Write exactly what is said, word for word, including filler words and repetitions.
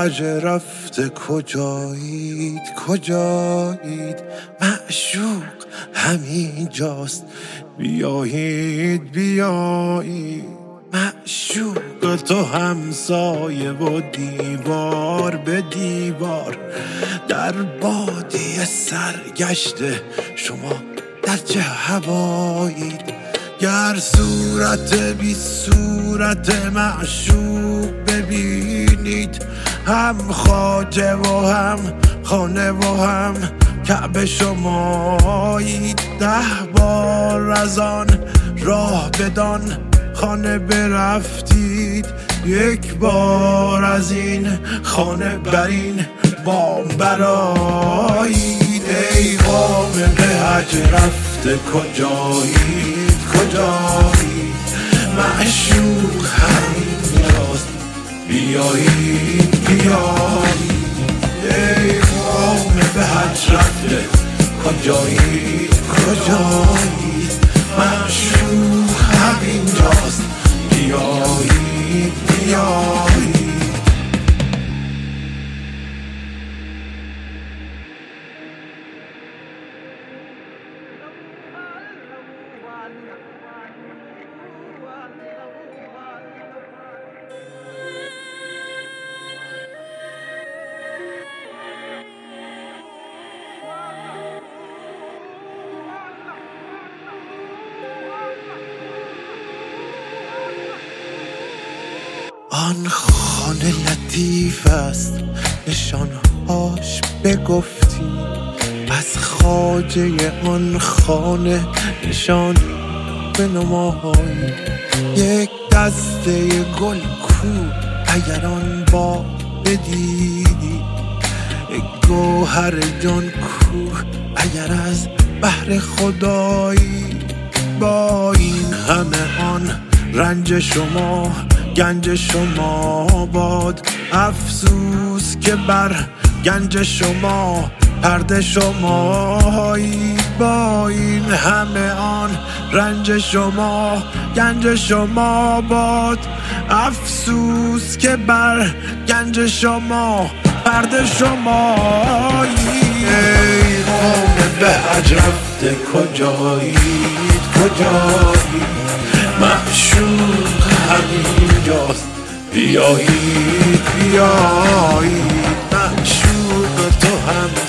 هج رفته کجایید کجایید، معشوق همین جاست بیایید بیایید. معشوق تو همسایه و دیوار به دیوار، در بادیه سرگشته شما در چه هوایید. گر صورت بی صورت معشوق ببینید، هم خواجه و هم خانه و هم کعبه شمایید. ده بار از آن راه بدان خانه برفتید، یک بار از این خانه بر این بام برایید. ای قوم به حج رفته کجایید کجایید، معشوق همینجاست بیایید بیایید. ای قوم به حج رفته کجایید کجایید، معشوق همینجاست بیایید بیایید. آن خانه لطیف است نشانهاش بگفتی، از خواجه آن خانه نشان بنمایی. یک دسته گل کو اگر آن با بدیدی، یک گوهر جان کو اگر از بحر خدایی. با این همه آن رنج شما گنج شما باد، افسوس که بر گنج شما پرده شمایی. با این همه آن رنج شما گنج شما باد، افسوس که بر گنج شما پرده شمایی. ای قوم به حج رفته کجایید کجایید، معشوق همینجاست بیایید بیایید. معشوق تو هم